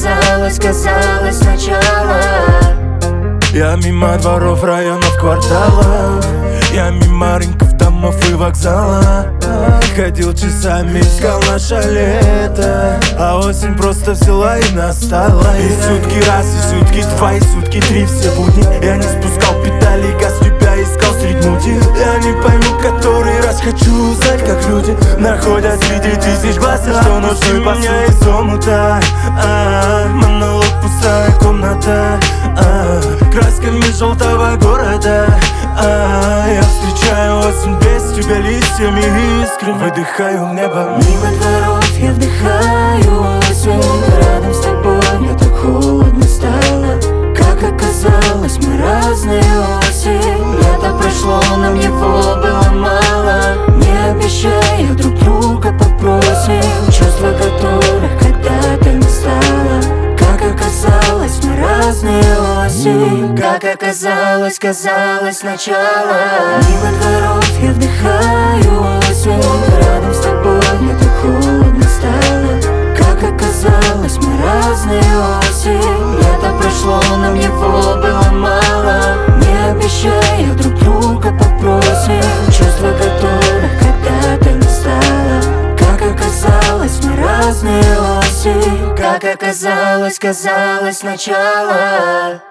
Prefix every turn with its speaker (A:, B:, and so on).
A: оказалось сначала.
B: Я мимо дворов, районов, кварталов, я мимо рынков, домов и вокзала. Ходил часами, искал наше лето, а осень просто взяла и настала. И сутки раз, и сутки два, и сутки три, все будни я не спускал педали, газ тебя искал средь мути. Я не пойму, который раз хочу узнать, как люди находят среди тысяч глаз, что ночью меня из омута. Монолог, пустая комната, красками желтого города. Я встречаю осень без тебя листьями искрами, выдыхаю в небо.
A: Мимо дворов я вдыхаю осень, рядом с тобой мне так холодно стало. Как оказалось, мы разные осень. Лето прошло, нам его было мало. Не обещая, друг друга попросим чувства, которых когда-то не стало. Как оказалось, мы разные осень. Как оказалось сначала. Мимо дворов я вдыхаю осень, рядом с тобой мне так холодно стало. Как оказалось, мы разные осень. Лето прошло, нам его было мало. Не обещая, друг друга попросим чувства, которых когда-то не стало. Как оказалось, мы разные осень. Как оказалось сначала.